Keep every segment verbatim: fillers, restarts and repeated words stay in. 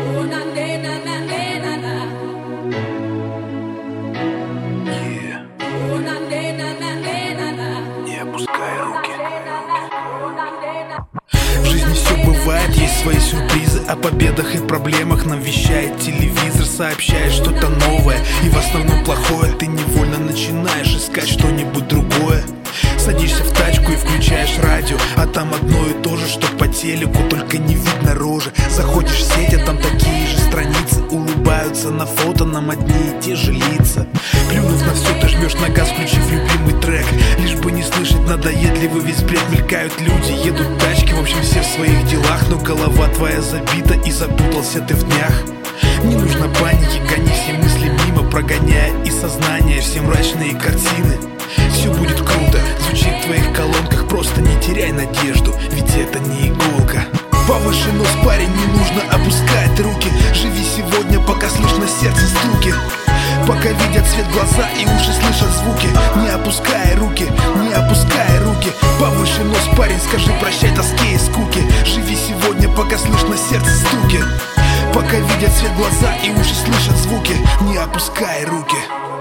В жизни все бывает, есть свои сюрпризы. О победах и проблемах нам вещает телевизор, сообщает что-то новое, и в основном плохое. Ты невольно начинаешь искать что-нибудь другое. Садишься в тачку и включаешь радио, а там одно и то же, что по телеку, только не видно рожи. Заходишь в сеть, а там такие же страницы, улыбаются на фото нам одни и те же лица. Плюнув на все, ты жмешь на газ, включив любимый трек, лишь бы не слышать надоедливый весь бред. Мелькают люди, едут тачки, в общем все в своих делах, но голова твоя забита и запутался ты в днях. Не нужно паники, гони все мысли мимо, прогоняя из сознания все мрачные картины. Все будет круто, звучит в твоих колонках, просто не теряй надежду, ведь это не иголка. Повыше нос, парень, не нужно опускать руки. Живи сегодня, пока слышно сердце стуки, пока видят свет глаза и уши слышат звуки. Не опускай руки, не опускай руки. Повыше нос, парень, скажи прощай тоске и скуке. Живи сегодня, пока слышно сердце стуки, пока видят свет глаза и уши слышат звуки. Не опускай руки.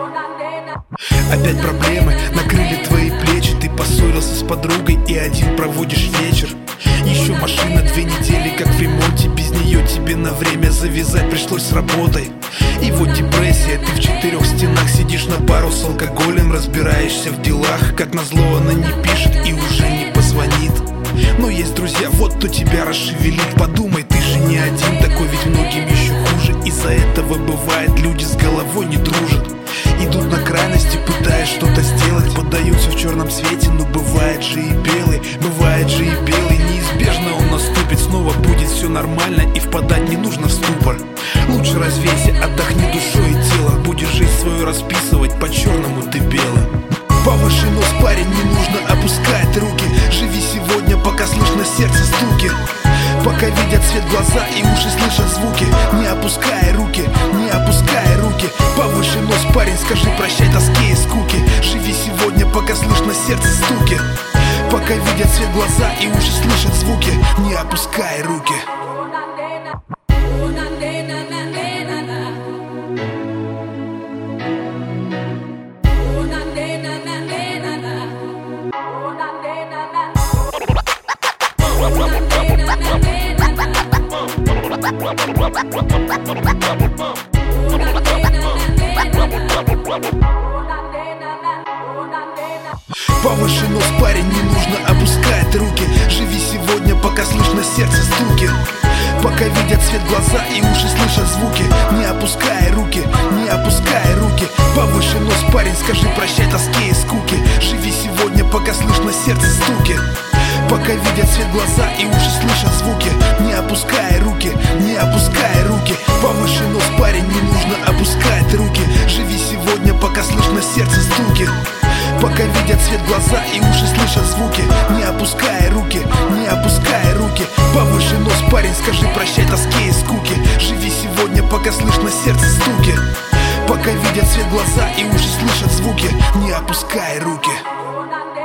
Опять проблемы накрыли твои плечи, ты поссорился с подругой и один проводишь вечер. Еще машина две недели как в ремонте, без нее тебе на время завязать пришлось с работой. И вот депрессия, ты в четырех стенах сидишь на пару с алкоголем, разбираешься в делах. Как назло она не пишет и уже не позвонит, но есть друзья, вот кто тебя расшевелит. Подумай, ты же не один такой, ведь многим еще хуже. Из-за этого бывает, люди с головой не дружат, идут на крайности, пытаясь что-то сделать, поддаются в черном свете, но бывает же и белый, бывает же и белый. Неизбежно он наступит, снова будет все нормально, и впадать не нужно в ступор. Лучше развейся, отдохни душой и телом, будешь жизнь свою расписывать, по-черному ты белым. Повыше нос, парень, не нужно опускать руки. Живи сегодня, пока слышно сердце стуки, пока видят свет глаза и уши слышат звуки. Не опускай руки, не опускай руки. Повыше нос, парень, скажи прощай тоске и скуке. Живи сегодня, пока слышно сердце стуки, пока видят свет глаза и уши слышат звуки. Не опускай руки. Повыше нос, парень, не нужно опускать руки. Живи сегодня, пока слышно сердце стуки, пока видят свет глаза и уши слышат звуки. Не опускай руки, не опускай руки. Повыше нос, парень, скажи прощай тоске и скуке. Живи сегодня, пока слышно сердце стуки, пока видят свет глаза и уши слышат звуки. Не опускай руки, не опускай руки. Повыше нос, парень, не нужно опускать руки. Живи сегодня, пока слышно сердце стуки, пока видят свет глаза и уши слышат звуки. Не опускай руки, не опускай руки. Повыше нос, парень, скажи прощай тоске и скуке. Живи сегодня, пока слышно сердце стуки, пока видят свет глаза и уши слышат звуки. Не опускай руки.